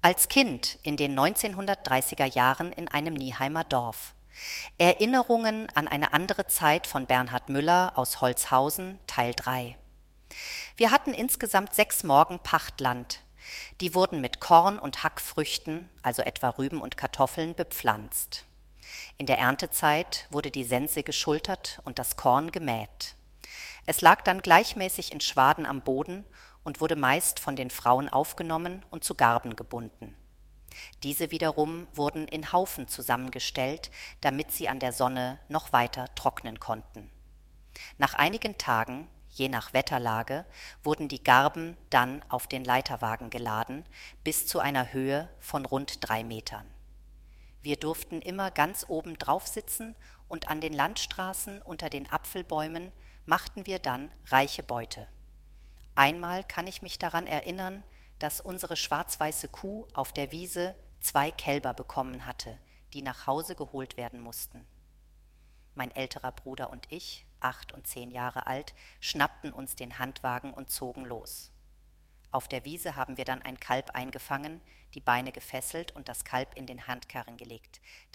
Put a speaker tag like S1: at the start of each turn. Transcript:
S1: Als Kind in den 1930er Jahren in einem Nieheimer Dorf. Erinnerungen an eine andere Zeit von Bernhard Müller aus Holzhausen, Teil 3. Wir hatten insgesamt 6 Morgen Pachtland. Die wurden mit Korn und Hackfrüchten, also etwa Rüben und Kartoffeln, bepflanzt. In der Erntezeit wurde die Sense geschultert und das Korn gemäht. Es lag dann gleichmäßig in Schwaden am Boden und wurde meist von den Frauen aufgenommen und zu Garben gebunden. Diese wiederum wurden in Haufen zusammengestellt, damit sie an der Sonne noch weiter trocknen konnten. Nach einigen Tagen, je nach Wetterlage, wurden die Garben dann auf den Leiterwagen geladen, bis zu einer Höhe von rund 3 Metern. Wir durften immer ganz oben drauf sitzen und an den Landstraßen unter den Apfelbäumen machten wir dann reiche Beute. Einmal kann ich mich daran erinnern, dass unsere schwarz-weiße Kuh auf der Wiese 2 Kälber bekommen hatte, die nach Hause geholt werden mussten. Mein älterer Bruder und ich, 8 und 10 Jahre alt, schnappten uns den Handwagen und zogen los. Auf der Wiese haben wir dann ein Kalb eingefangen, die Beine gefesselt und das Kalb in den Handkarren gelegt.